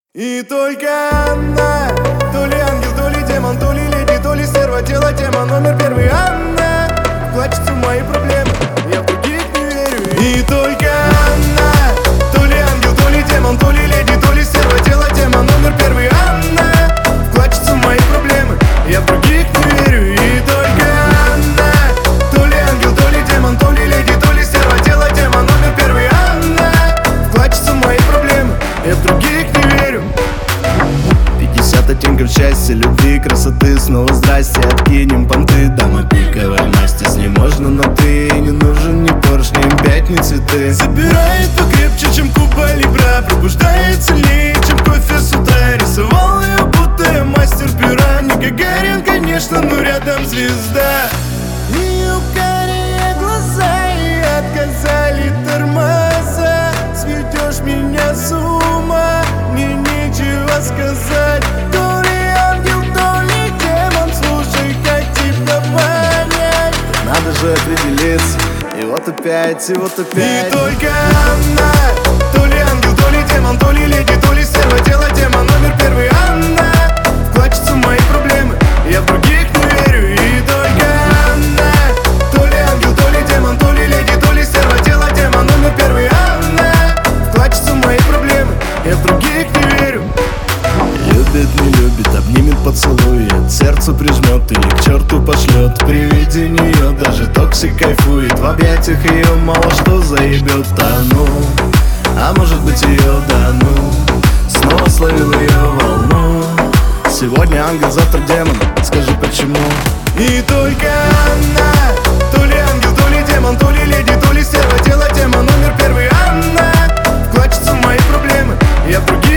И только она, то ли ангел, то ли демон, то ли леди, то ли стерва, тело, тема, номер первый. Она плачет в мои проблемы, я в других не верю. И только она, то ли ангел, то ли демон, то ли леди, то ли стерва, тело, тема, номер первый. Она плачет в мои проблемы, я в других не верю. И только она, то ли ангел, то ли демон, то ли леди, то ли стерва, тело, тема, номер первый. Она плачет в мои проблемы, я в других не верю. 50 оттенков счастья, любви, красоты, снова здрасте. Откинем понты, дама пиковая масть. Если можно, но ты не нужен ни порш, ни М5, ни цветы. Забирает покрепче, чем Куба Либра, пробуждает сильнее, чем кофе с утра. Рисовал ее, будто я мастер пера. Не Гагарин, конечно, но рядом звезда. Ее карие глаза и отказали тормоза. Сведешь меня с ума, мне нечего сказать. То ли ангел, то ли демон, слушай, как тебя понять. Надо же определиться, и вот опять, и вот опять. И только она, то ли ангел, то ли демон, то ли леди, то ли стерва, тело, тема, номер первый. Она плачется в мои проблемы, я в других не верю. И только она, то ли ангел, то ли демон, то ли леди, то ли стерва, тело, тема, номер первый. Она плачется в мои проблемы, я в других не верю. Любит, не любит, обнимет, поцелует, сердце прижмет или к черту пошлет. При виде нее даже токсик кайфует, в объятиях ее мало что заебет. А может быть ее да ну, снова словил ее волну. Сегодня ангел, завтра демон, скажи почему. И только она, то ли ангел, то ли демон, то ли леди, то ли стерва, тело, тема, номер первый. Она плачется в мои проблемы, я в других